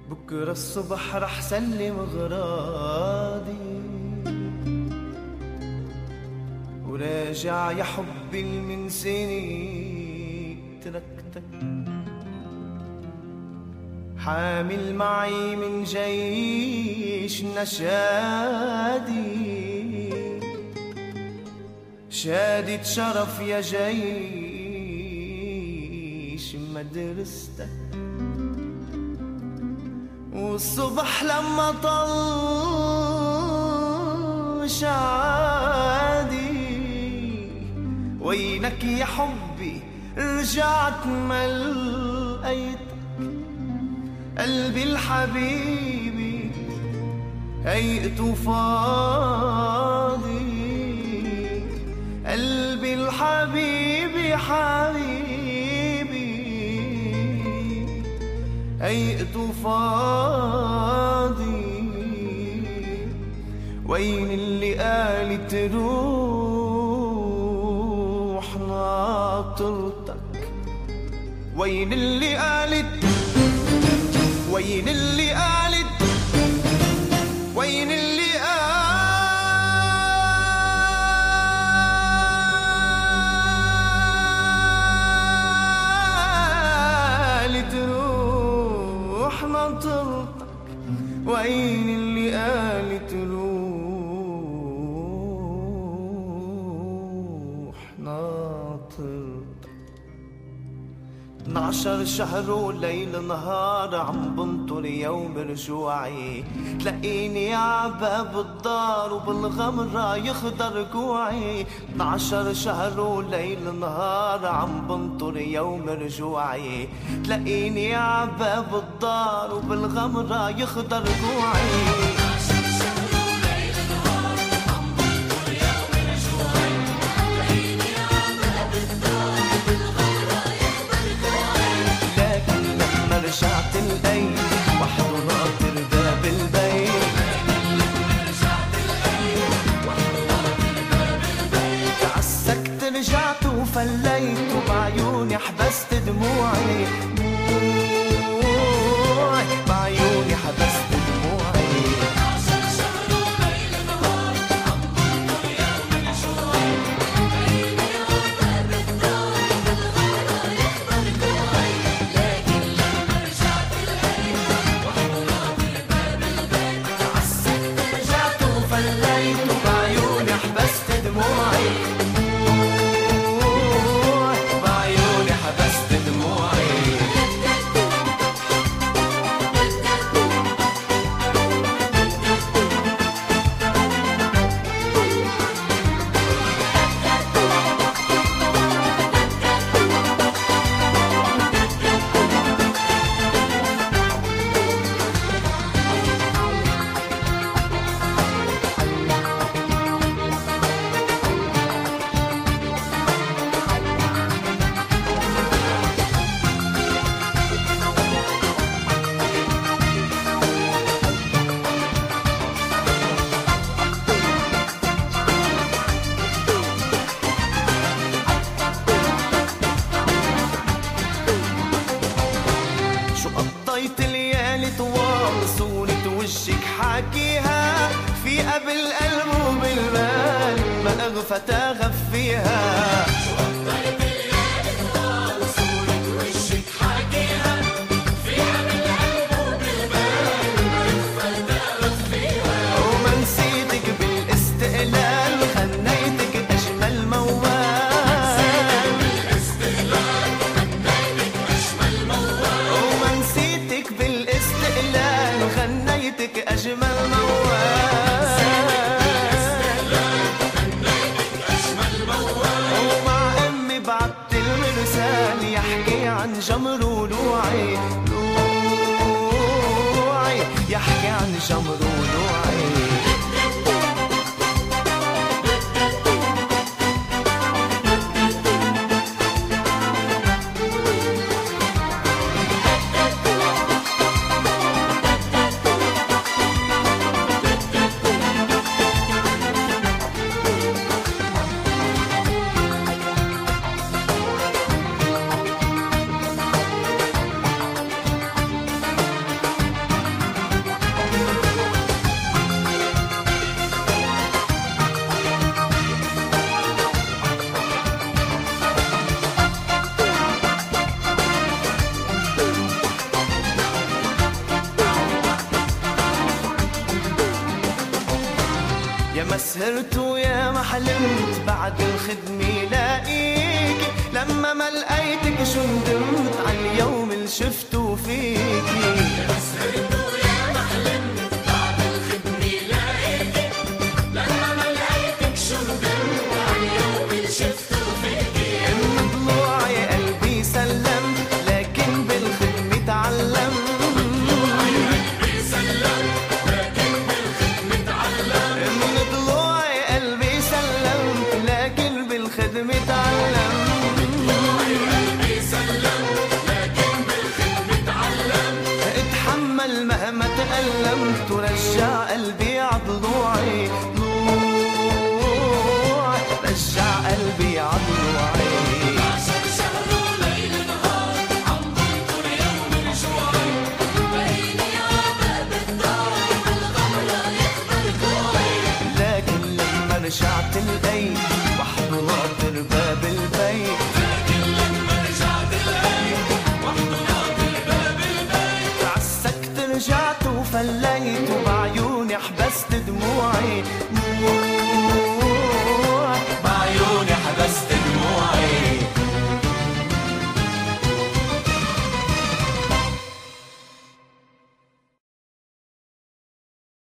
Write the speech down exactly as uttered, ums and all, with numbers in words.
بكرة الصبح رح سلم غراضي وراجع يا حبي من سنين تركتك، حامل معي من جيش نشادي شهادة شرف يا جيش مدرستك. والصبح لما طل شعادي وينك يا حبي رجعت ما لقيتك، قلبي الحبيبي هيئته فاضي، قلبي الحبيبي حبيبي هيئته فاضي. وين اللي قال تروح ناطرتك؟ وين اللي قالت وين اللي قالت وين اللي قالت روح ناطرتك؟ وين اللي قالت روح ناطرتك؟ اتناشر شهر وليل نهار عم بنطر يوم رجوعي، تلاقيني عباب الدار وبالغمرة يخضر كوعي. اتناشر شهر وليل نهار عم بنطر يوم رجوعي، تلاقيني عباب الدار وبالغمرة يخضر كوعي. رجعت الأيام وحده ناطر باب البيت، تعسكت رجعت وفليت وبعيوني حبست دموعي، بعيوني حبست دموعي. حاكيها في قبل قلب وبالبال ما اغفى اغفيها. شو قضيت الليالي طوال وصورة وشك حاكيها في قبل قلب وبالبال ما اغفى اغفيها. وما نسيتك بالاستقلال غنيتك اجمل موال، بالاستقلال غنيتك اجمل موال. وما نسيتك بالاستقلال غنيتك أجمل موال، ومع أمي بعت المرسال يحكي عن جمر ولوعي، لوعي يحكي عن جمر ولوعي. ما سهرت ويا ما حلمت بعد الخدمة لاقيكي، لما ما لقيتك شو ندمت عاليوم اللي شفته فيكي. ما سهرت ويا ما حلمت بعد الخدمة لاقيكي، لما ما لقيتك شو ندمت عاليوم اللي شفته فيكي. من ضلوعي قلبي سلم لكن بالخدمة تعلم، بالخدمة تعلم، قلبي سلم لكن بالخدمة تعلم. اتحمل مهما تألمت ورجع قلبي عضلوعي، ضلوع رجع قلبي عضلوعي. عشر شهر وليل نهار عم بنطر يوم رجوعي، بهيني عباب الدار بالغمرة يخضر كوعي. لكن لما رجعت البيت وحده ناطر باب البيت، لكن لما رجعت البيت وحده ناطر باب البيت. تعسكت رجعت وفليت وبعيوني حبست دموعي.